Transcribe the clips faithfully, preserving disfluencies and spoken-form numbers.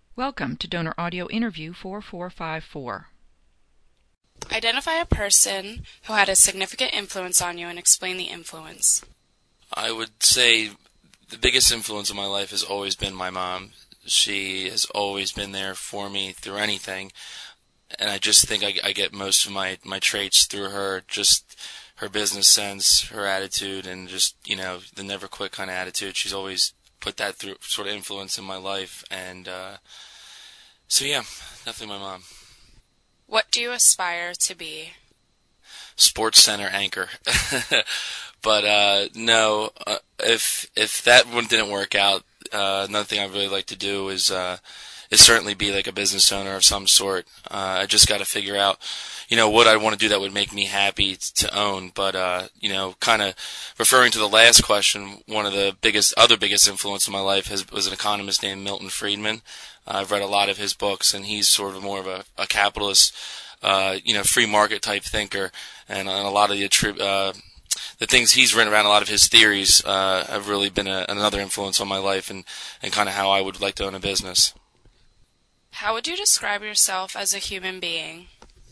Welcome to Donor Audio Interview four four five four. Identify a person who had a significant influence on you and explain the influence. I would say the biggest influence in my life has always been my mom. She has always been there for me through anything, and I just think I, I get most of my, my traits through her, just her business sense, her attitude, and just, you know, the never quit kind of attitude. She's always put that through sort of influence in my life, and uh, so yeah, definitely my mom. What do you aspire to be? Sports Center anchor. But uh, no, uh, if if that one didn't work out, uh, another thing I'd really like to do is uh, is certainly be like a business owner of some sort. Uh, I just got to figure out, you know, what I want to do that would make me happy to own. But uh, you know, kind of referring to the last question, one of the biggest, other biggest influence in my life has, was an economist named Milton Friedman. Uh, I've read a lot of his books, and he's sort of more of a, a capitalist, uh, you know, free market type thinker, and, and a lot of the attrib- uh, the things he's written around, a lot of his theories uh, have really been a, another influence on my life and, and kind of how I would like to own a business. How would you describe yourself as a human being?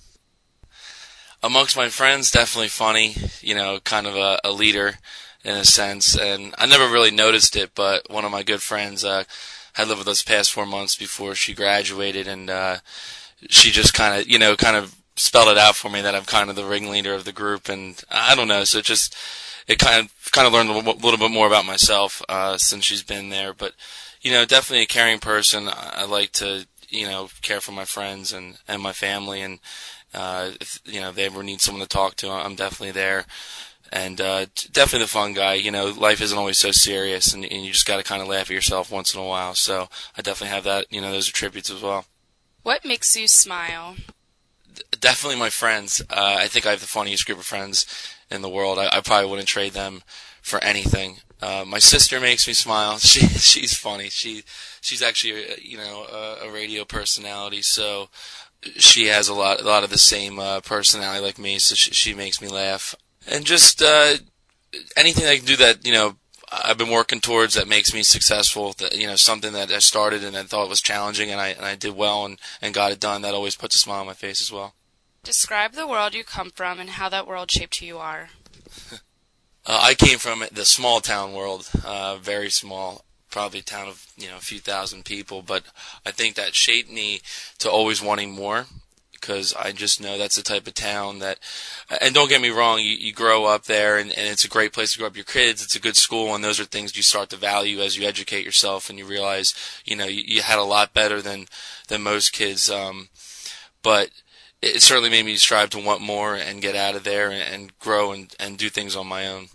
Amongst my friends, definitely funny, you know, kind of a, a leader in a sense, and I never really noticed it, but one of my good friends uh, had lived with us the past four months before she graduated, and uh, she just kind of, you know, kind of spelled it out for me that I'm kind of the ringleader of the group, and I don't know, so it just, it kind of, kind of learned a little bit more about myself, uh, since she's been there, but, you know, definitely a caring person. I like to, you know, care for my friends and, and my family, and, uh, if, you know, they ever need someone to talk to, I'm definitely there, and, uh, definitely the fun guy. You know, life isn't always so serious, and, and you just gotta kind of laugh at yourself once in a while, so I definitely have that, you know, those attributes as well. What makes you smile? Definitely my friends. Uh, I think I have the funniest group of friends in the world. I, I probably wouldn't trade them for anything. Uh, my sister makes me smile. She she's funny. She she's actually a, you know a, a radio personality, so she has a lot a lot of the same uh, personality like me. So she, she makes me laugh. And just uh, anything I can do that you know I've been working towards that makes me successful. That, you know something that I started and I thought was challenging, and I and I did well and, and got it done. That always puts a smile on my face as well. Describe the world you come from and how that world shaped who you are. uh, I came from the small town world, uh, very small, probably a town of you know a few thousand people. But I think that shaped me to always wanting more, because I just know that's the type of town that, and don't get me wrong, you, you grow up there, and, and it's a great place to grow up your kids. It's a good school, and those are things you start to value as you educate yourself, and you realize, you know, you, you had a lot better than than most kids. Um, but it certainly made me strive to want more and get out of there and, and grow and, and do things on my own.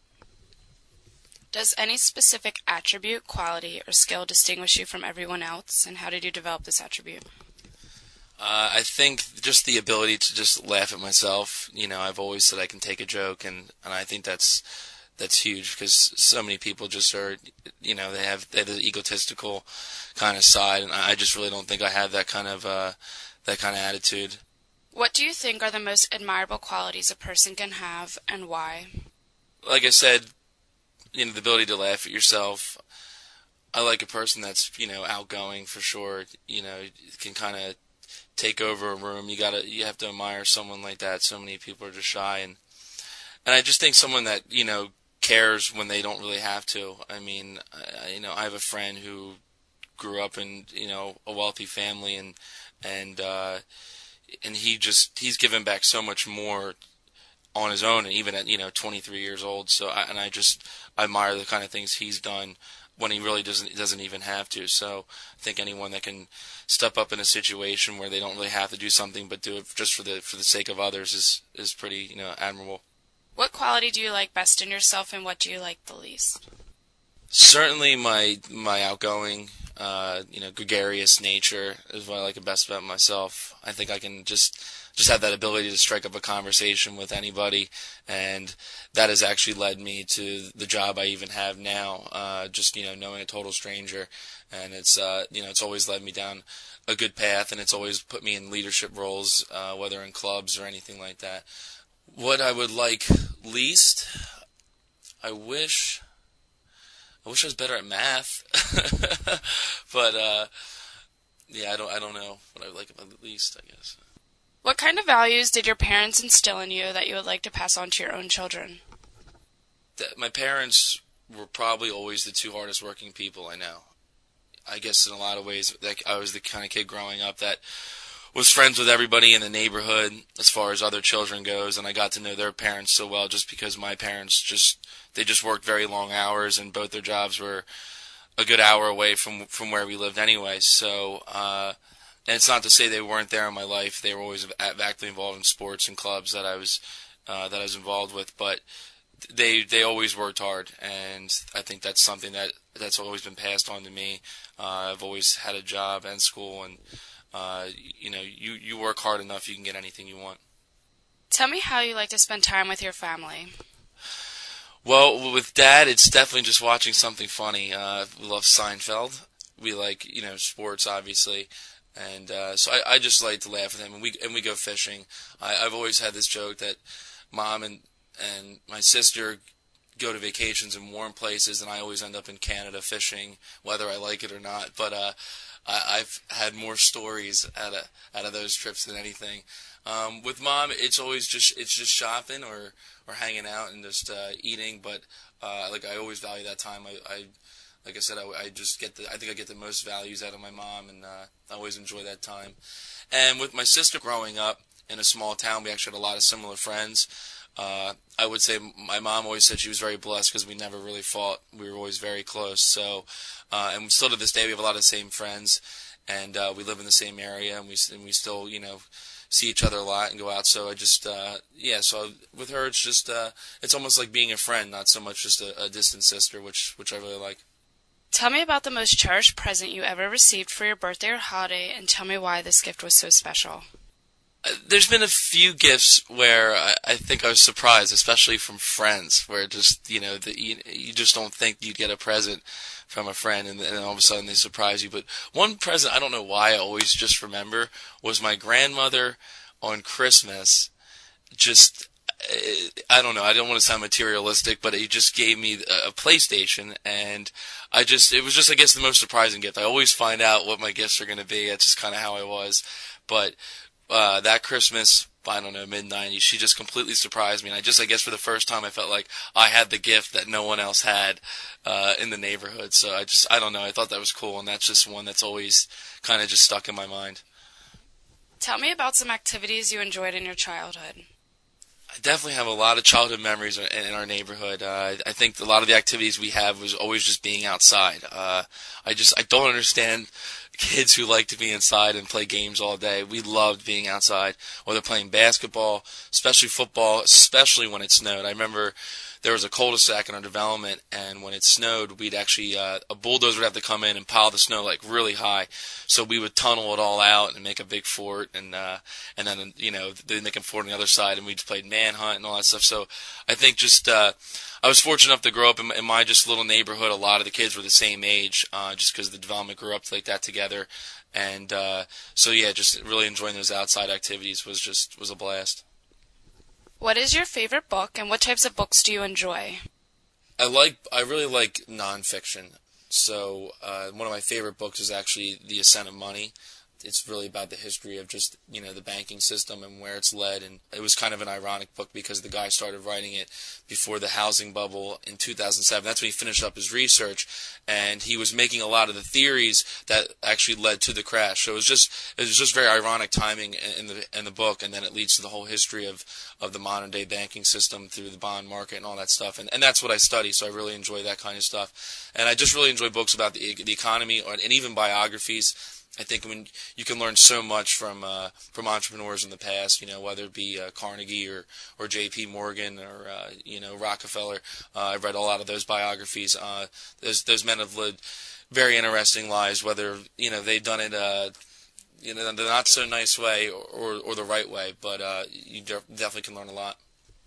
Does any specific attribute, quality, or skill distinguish you from everyone else, and how did you develop this attribute? Uh, I think just the ability to just laugh at myself. You know, I've always said I can take a joke, and, and I think that's that's huge, because so many people just are, you know, they have they have the egotistical kind of side, and I just really don't think I have that kind of uh, that kind of attitude. What do you think are the most admirable qualities a person can have, and why? Like I said, you know, the ability to laugh at yourself. I like a person that's, you know, outgoing for sure. You know, can kind of take over a room. You gotta, you have to admire someone like that. So many people are just shy, and and I just think someone that you know cares when they don't really have to. I mean, I, you know, I have a friend who grew up in you know a wealthy family, and and uh, and he just he's given back so much more on his own, and even at you know twenty-three years old. So I, and I just admire the kind of things he's done when he really doesn't doesn't even have to. So I think anyone that can step up in a situation where they don't really have to do something but do it just for the for the sake of others is is pretty you know admirable. What quality do you like best in yourself, and what do you like the least? Certainly my my outgoing, uh, you know, gregarious nature is what I like the best about myself. I think I can just just have that ability to strike up a conversation with anybody, and that has actually led me to the job I even have now. Uh, just you know, knowing a total stranger, and it's uh, you know, it's always led me down a good path, and it's always put me in leadership roles, uh, whether in clubs or anything like that. What I would like least, I wish. I wish I was better at math, but uh, yeah, I don't I don't know what I would like about it least, I guess. What kind of values did your parents instill in you that you would like to pass on to your own children? That my parents were probably always the two hardest working people I know. I guess in a lot of ways, like, I was the kind of kid growing up that was friends with everybody in the neighborhood as far as other children goes, and I got to know their parents so well just because my parents just, they just worked very long hours, and both their jobs were a good hour away from from where we lived anyway. So, uh, and it's not to say they weren't there in my life. They were always actively involved in sports and clubs that I was uh, that I was involved with, but they they always worked hard, and I think that's something that that's always been passed on to me. Uh, I've always had a job and school, and uh, you know, you you work hard enough, you can get anything you want. Tell me how you like to spend time with your family. Well, with Dad, it's definitely just watching something funny. Uh, we love Seinfeld. We like, you know, sports, obviously. And uh, so I, I just like to laugh with him, and we and we go fishing. I, I've always had this joke that Mom and and my sister go to vacations in warm places, and I always end up in Canada fishing, whether I like it or not. But uh, I, I've had more stories out of out of those trips than anything. Um, with Mom, it's always just it's just shopping or, or hanging out and just uh, eating. But uh, like I always value that time. I, I like I said, I, I just get the I think I get the most values out of my mom, and uh, I always enjoy that time. And with my sister growing up in a small town, we actually had a lot of similar friends. Uh, I would say my mom always said she was very blessed because we never really fought. We were always very close. So, uh, and still to this day, we have a lot of the same friends, and uh, we live in the same area, and we and we still, you know, see each other a lot and go out. So I just, uh, yeah. So with her, it's just, uh, it's almost like being a friend, not so much just a, a distant sister, which which I really like. Tell me about the most cherished present you ever received for your birthday or holiday, and tell me why this gift was so special. There's been a few gifts where I, I think I was surprised, especially from friends, where just, you know, the, you, you just don't think you'd get a present from a friend, and, and all of a sudden they surprise you. But one present, I don't know why I always just remember, was my grandmother on Christmas. Just, I don't know, I don't want to sound materialistic, but it just gave me a PlayStation, and I just, it was just, I guess, the most surprising gift. I always find out what my gifts are going to be. That's just kind of how I was. But Uh, that Christmas, I don't know, mid nineties, she just completely surprised me. And I just, I guess for the first time, I felt like I had the gift that no one else had uh, in the neighborhood. So I just, I don't know, I thought that was cool. And that's just one that's always kind of just stuck in my mind. Tell me about some activities you enjoyed in your childhood. I definitely have a lot of childhood memories in, in our neighborhood. Uh, I think a lot of the activities we have was always just being outside. Uh, I just, I don't understand kids who like to be inside and play games all day. We loved being outside, whether playing basketball, especially football, especially when it snowed. I remember there was a cul-de-sac in our development, and when it snowed, we'd actually, uh, a bulldozer would have to come in and pile the snow like really high. So we would tunnel it all out and make a big fort, and uh, and then, you know, they'd make a fort on the other side, and we just played manhunt and all that stuff. So I think just, uh, I was fortunate enough to grow up in, in my just little neighborhood. A lot of the kids were the same age, uh, just because the development grew up like that together. And uh, so, yeah, just really enjoying those outside activities was just, was a blast. What is your favorite book, and what types of books do you enjoy? I like, I really like nonfiction. So uh, one of my favorite books is actually The Ascent of Money. It's really about the history of just, you know, the banking system and where it's led. And it was kind of an ironic book because the guy started writing it before the housing bubble in two thousand seven. That's when he finished up his research, and he was making a lot of the theories that actually led to the crash. So it was just, it was just very ironic timing in the in the book, and then it leads to the whole history of, of the modern day banking system through the bond market and all that stuff. And and that's what I study, so I really enjoy that kind of stuff. And I just really enjoy books about the the economy, or, and even biographies. I think when you can learn so much from uh, from entrepreneurs in the past, you know, whether it be uh, Carnegie or, or J P Morgan or uh, you know, Rockefeller. Uh, I've read a lot of those biographies. Uh, those those men have lived very interesting lives, whether, you know, they've done it uh, you know, the not so nice way or or, or the right way. But uh, you de- definitely can learn a lot.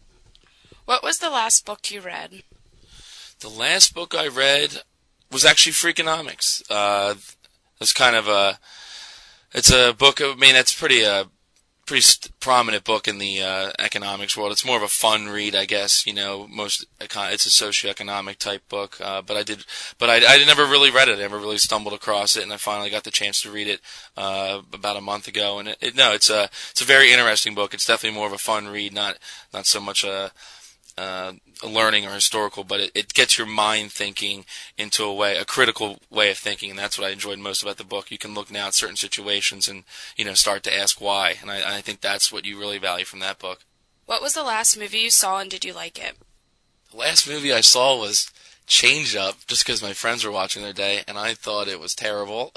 What was the last book you read? The last book I read was actually Freakonomics. Uh, It's kind of a, it's a book. I mean, it's pretty uh, pretty st- prominent book in the uh, economics world. It's more of a fun read, I guess. You know, most econ- it's a socioeconomic type book. Uh, but I did, but I, I never really read it. I never really stumbled across it, and I finally got the chance to read it uh, about a month ago. And it, it, no, it's a it's a very interesting book. It's definitely more of a fun read, not not so much a Uh, learning or historical, but it, it gets your mind thinking into a way, a critical way of thinking, and that's what I enjoyed most about the book. You can look now at certain situations and, you know, start to ask why, and I, I think that's what you really value from that book. What was the last movie you saw, and did you like it? The last movie I saw was Change Up, just because my friends were watching the other day, and I thought it was terrible.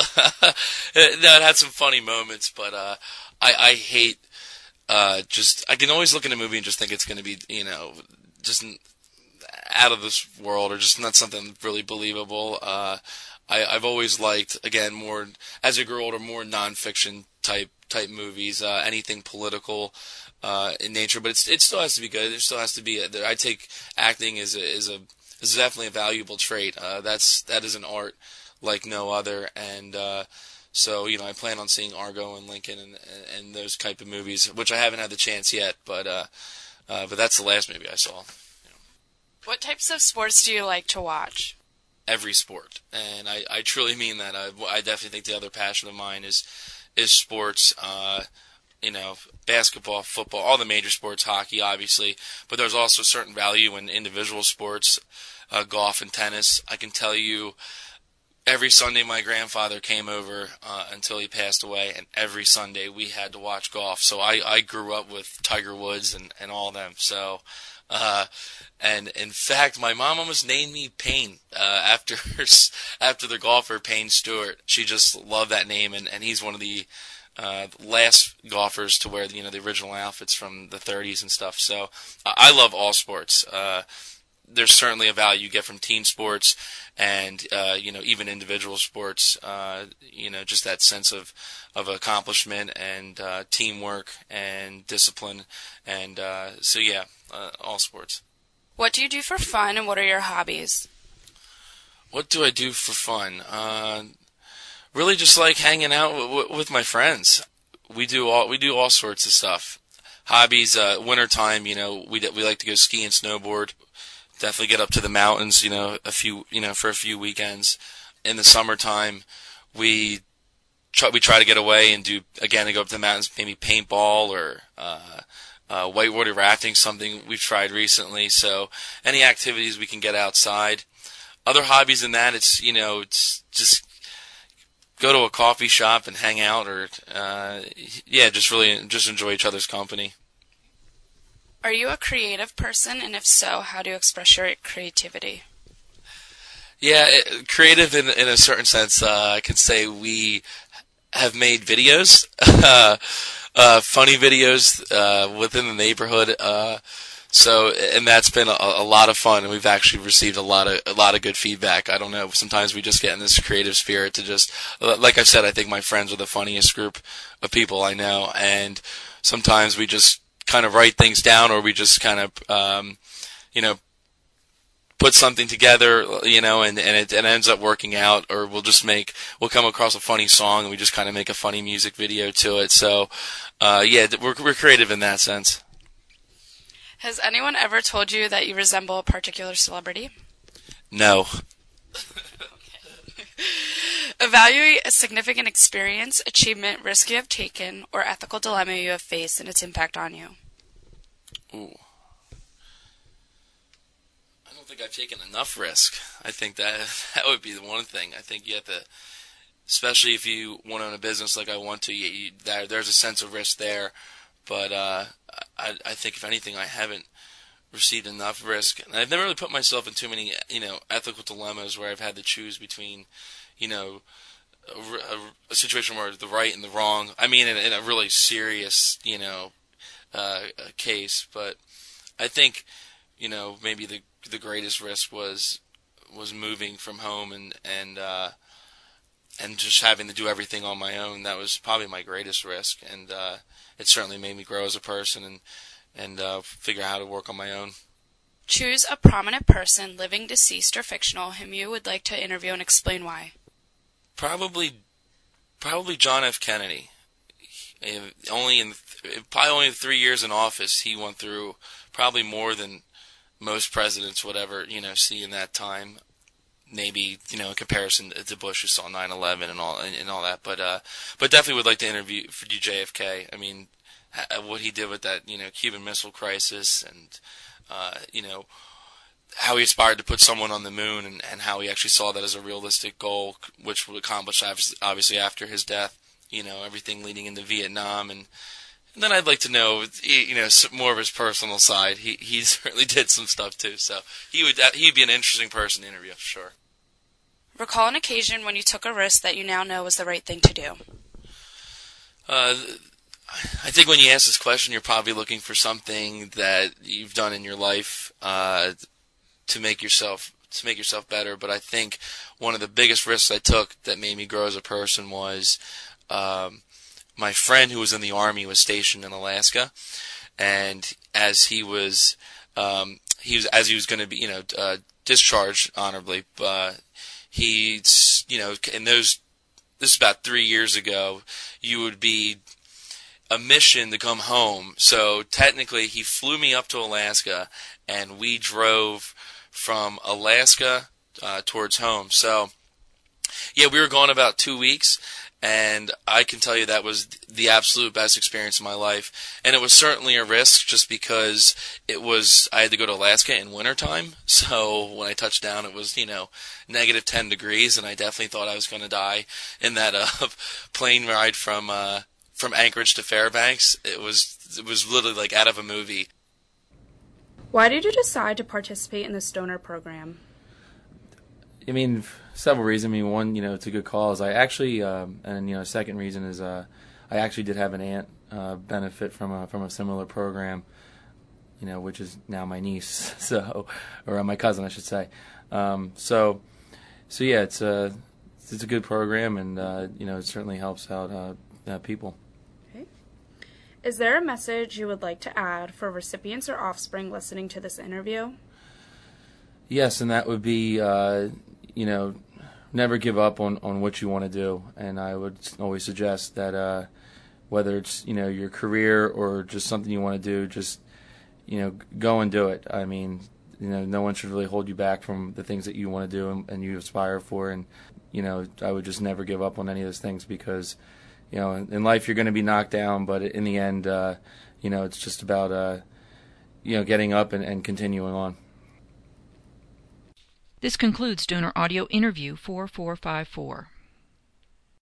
it, no, it had some funny moments, but uh, I, I hate uh, just, I can always look at a movie and just think it's going to be, you know, just out of this world, or just not something really believable. Uh, I, I've always liked, again, more as I grew older, more nonfiction type type movies, uh, anything political uh, in nature. But it's, it still has to be good. There still has to be. A, I take acting as a is a is definitely a valuable trait. Uh, that's that is an art like no other, and uh, so you know I plan on seeing Argo and Lincoln and and those type of movies, which I haven't had the chance yet, but. Uh, Uh, but that's the last movie I saw. You know. What types of sports do you like to watch? Every sport, and I, I truly mean that. I, I definitely think the other passion of mine is is sports. Uh, you know, basketball, football, all the major sports, hockey, obviously. But there's also a certain value in individual sports, uh, golf and tennis. I can tell you, every Sunday my grandfather came over uh, until he passed away, and every Sunday we had to watch golf. So I, I grew up with Tiger Woods and, and all of them. So, uh, and in fact, my mom almost named me Payne uh, after her, after the golfer Payne Stewart. She just loved that name, and, and he's one of the uh, last golfers to wear the, you know the original outfits from the thirties and stuff. So I, I love all sports. Uh, There's certainly a value you get from team sports and, uh, you know, even individual sports, uh, you know, just that sense of, of accomplishment and uh, teamwork and discipline. And uh, so, yeah, uh, all sports. What do you do for fun, and what are your hobbies? What do I do for fun? Uh, really just like hanging out w- w- with my friends. We do all we do all sorts of stuff. Hobbies, uh, wintertime, you know, we we like to go ski and snowboard. Definitely get up to the mountains, you know, a few, you know, for a few weekends. In the summertime, we try, we try to get away and do, again, to go up to the mountains, maybe paintball or uh, uh, whitewater rafting, something we've tried recently. So any activities we can get outside. Other hobbies than that, it's, you know, it's just go to a coffee shop and hang out, or, uh, yeah, just really just enjoy each other's company. Are you a creative person, and if so, how do you express your creativity? Yeah, it, creative in in a certain sense. Uh, I can say we have made videos, uh, uh, funny videos uh, within the neighborhood. Uh, so, and that's been a, a lot of fun, and we've actually received a lot of a lot of good feedback. I don't know. Sometimes we just get in this creative spirit to just, like I said, I think my friends are the funniest group of people I know, and sometimes we just kind of write things down, or we just kind of, um, you know, put something together, you know, and, and it, it ends up working out, or we'll just make, we'll come across a funny song and we just kind of make a funny music video to it. So, uh, yeah, we're, we're creative in that sense. Has anyone ever told you that you resemble a particular celebrity? No. Evaluate a significant experience, achievement, risk you have taken, or ethical dilemma you have faced and its impact on you. Ooh. I don't think I've taken enough risk. I think that that would be the one thing. I think you have to, especially if you want to own a business like I want to, you, you, there, there's a sense of risk there. But uh, I, I think, if anything, I haven't received enough risk. And I've never really put myself in too many, you know, ethical dilemmas where I've had to choose between, you know, a, a, a situation where the right and the wrong. I mean, in, in a really serious, you know, uh, case. But I think, you know, maybe the the greatest risk was was moving from home and and uh, and just having to do everything on my own. That was probably my greatest risk, and uh, it certainly made me grow as a person and and uh, figure out how to work on my own. Choose a prominent person, living, deceased, or fictional, whom you would like to interview and explain why. Probably, probably John F. Kennedy. And only in probably only three years in office, he went through probably more than most presidents would ever, you know, see in that time. Maybe, you know, in comparison to Bush, who saw nine eleven and all and, and all that. But uh, but definitely would like to interview for J F K. I mean, what he did with that, you know, Cuban Missile Crisis, and uh, you know, how he aspired to put someone on the moon, and, and how he actually saw that as a realistic goal, which would accomplish obviously after his death. You know, everything leading into Vietnam, and, and then I'd like to know, you know, more of his personal side. He he certainly did some stuff too, so he would he'd be an interesting person to interview for sure. Recall an occasion when you took a risk that you now know was the right thing to do. Uh, I think when you ask this question, you're probably looking for something that you've done in your life uh, to make yourself to make yourself better. But I think one of the biggest risks I took that made me grow as a person was um, my friend who was in the Army was stationed in Alaska, and as he was um, he was as he was going to be you know uh, discharged honorably. Uh, He's, you know, in those, this is about three years ago, you would be a mission to come home. So technically, he flew me up to Alaska, and we drove from Alaska uh, towards home. So, yeah, we were gone about two weeks, and I can tell you that was the absolute best experience of my life. And it was certainly a risk just because it was, I had to go to Alaska in wintertime. So when I touched down, it was, you know, negative ten degrees, and I definitely thought I was going to die in that uh, plane ride from uh, from Anchorage to Fairbanks. It was it was literally like out of a movie. Why did you decide to participate in the Stoner program? I mean, several reasons. I mean, one, you know, it's a good cause. I actually, um, and you know, second reason is uh, I actually did have an aunt uh, benefit from a from a similar program, you know, which is now my niece, so or my cousin, I should say. Um, so, so yeah, it's a it's a good program, and uh, you know, it certainly helps out uh, uh, people. Okay. Is there a message you would like to add for recipients or offspring listening to this interview? Yes, and that would be, uh, you know, never give up on, on what you want to do. And I would always suggest that uh, whether it's, you know, your career or just something you want to do, just, you know, go and do it. I mean, you know, no one should really hold you back from the things that you want to do and, and you aspire for. And, you know, I would just never give up on any of those things because, you know, in, in life you're going to be knocked down, but in the end, uh, you know, it's just about, uh, you know, getting up and, and continuing on. This concludes Stoner Audio Interview four four five four.